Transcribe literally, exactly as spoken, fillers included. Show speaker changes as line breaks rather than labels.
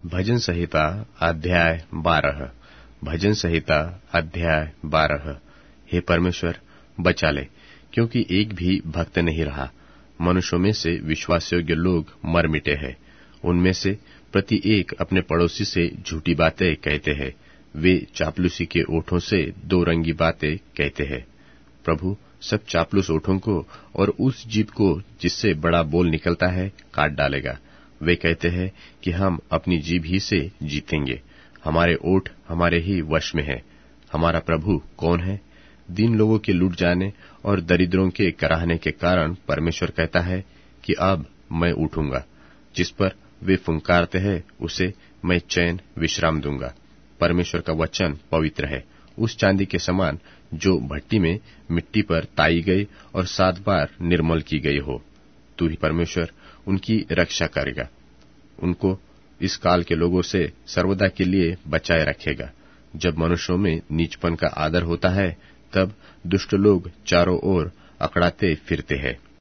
भजन संहिता अध्याय बारह। भजन संहिता अध्याय बारह। हे परमेश्वर, बचा ले, क्योंकि एक भी भक्त नहीं रहा। मनुष्यों में से विश्वास योग्य लोग मर मिटे हैं। उनमें से प्रति एक अपने पड़ोसी से झूठी बातें कहते हैं। वे चापलूसी के ओठों से दो रंगी बातें कहते हैं। प्रभु सब चापलूस ओठों को और उस जीभ को जिससे बड़ा बोल निकलता है काट डालेगा। वे कहते हैं कि हम अपनी जीभ ही से जीतेंगे। हमारे ओठ हमारे ही वश में है। हमारा प्रभु कौन है? दीन लोगों के लूट जाने और दरिद्रों के कराहने के कारण परमेश्वर कहता है कि अब मैं उठूंगा। जिस पर वे फुंकारते हैं उसे मैं चैन विश्राम दूंगा। परमेश्वर का वचन पवित्र है, उस चांदी के समान जो भट्टी में मिट्टी पर ताई गई और सात बार निर्मल की गई हो। तू ही परमेश्वर उनकी रक्षा करेगा, उनको इस काल के लोगों से सर्वदा के लिए बचाए रखेगा। जब मनुष्यों में नीचपन का आदर होता है, तब दुष्ट लोग चारों ओर अकड़ाते फिरते हैं।